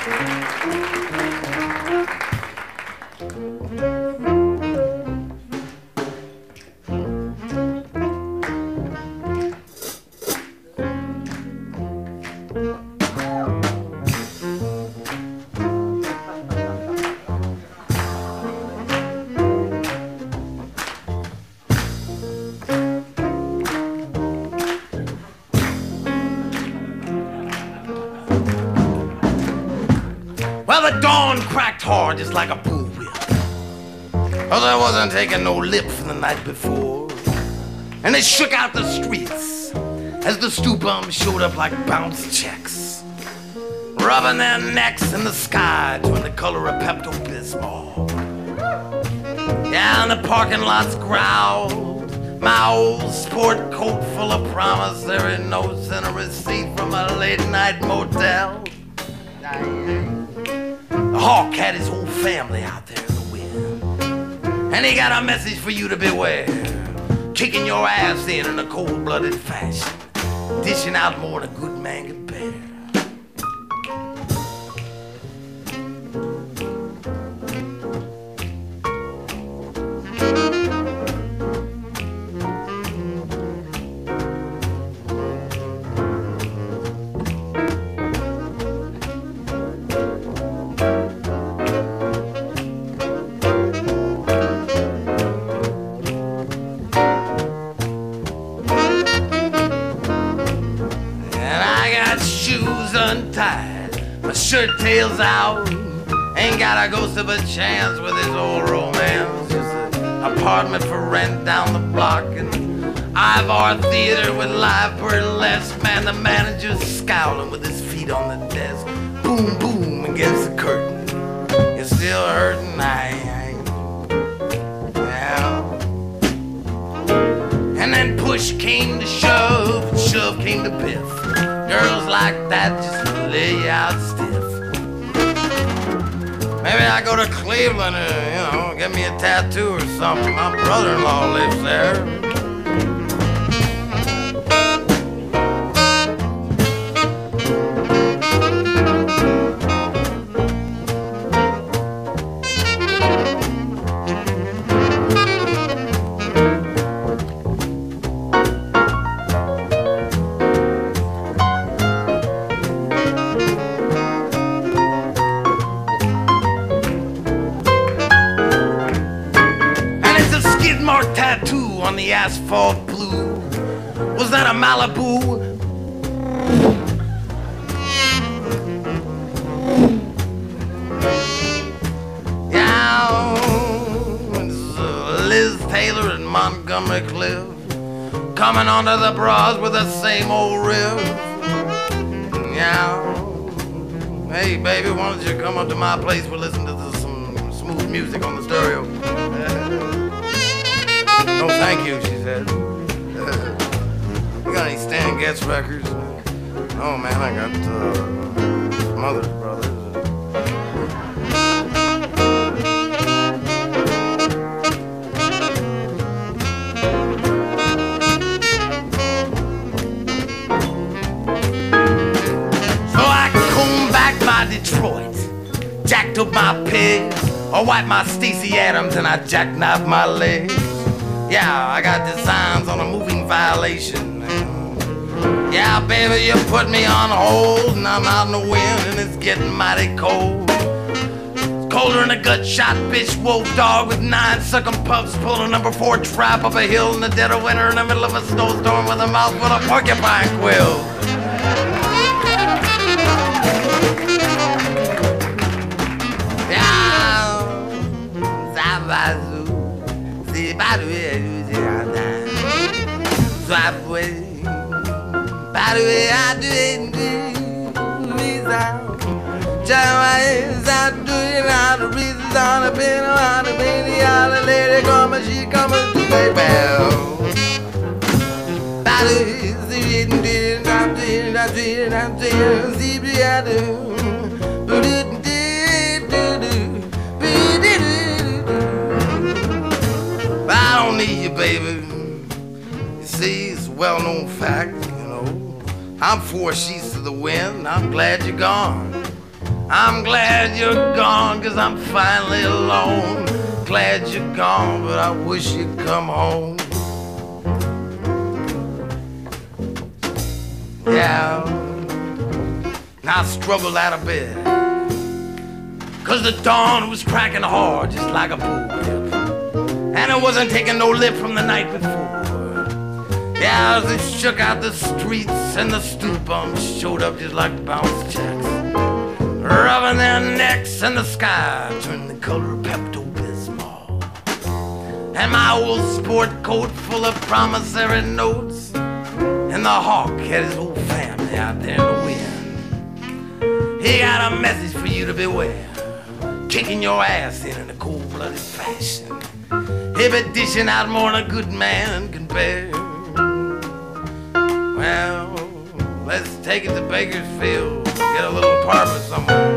Well, the dawn cracked hard just like a bullwhip. Cause I wasn't taking no lip from the night before. And they shook out the streets as the stew bums showed up like bounce checks, rubbing their necks in the sky, doing the color of Pepto-Bismol. Yeah, and the parking lots growled. My old sport coat full of promissory notes and a receipt from a late night motel. The hawk had his whole family out there in the wind, and he got a message for you to beware. Kicking your ass in a cold-blooded fashion, dishing out more than a good man could bear. Untied, my shirt tails out, ain't got a ghost of a chance with his old romance. Just an apartment for rent down the block and Ivar Theater with live burlesque. Man, the manager's scowling with his feet on the desk. Boom, boom against the curtain. You're still hurting, yeah. And then push came to shove, and shove came to piff. Girls like that just lay you out stiff. Maybe I go to Cleveland and, get me a tattoo or something. My brother-in-law lives there. Tattoo on the asphalt blue. Was that a Malibu? Yeah, it's Liz Taylor and Montgomery Cliff coming onto the bras with the same old riff. Yeah. Hey baby, why don't you come up to my place? We'll listen to some smooth music on the stereo. No, thank you, she said. You got any Stan Getz records? Oh, man, I got Mother's Brothers. So I combed back my Detroit, jacked up my pigs, I wiped my Stacey Adams and I jackknifed my legs. Yeah, I got designs on a moving violation. Yeah, baby, you put me on hold and I'm out in the wind and it's getting mighty cold. It's colder than a gut-shot bitch wolf dog with 9 sucking pups pulling number 4 trap up a hill in the dead of winter in the middle of a snowstorm with a mouth full of porcupine quills. By the way, I do it, out the reasons on the pin, on the baby, all the lady come and she come and do it well. By the I don't need you, baby. You see, it's a well-known fact, I'm 4 sheets to the wind, I'm glad you're gone. I'm glad you're gone, 'cause I'm finally alone. Glad you're gone, but I wish you'd come home. Yeah, I struggled out of bed, 'cause the dawn was cracking hard, just like a bullwhip. And it wasn't taking no lip from the night before. Yeah, as it shook out the streets, and the stoop bums showed up just like bounce checks, rubbing their necks, and the sky turned the color of Pepto-Bismol. And my old sport coat full of promissory notes, and the hawk had his whole family out there in the wind. He got a message for you to beware, kicking your ass in a cold-blooded fashion. He'll be dishing out more than a good man can bear. Well, let's take it to Bakersfield, get a little apartment somewhere.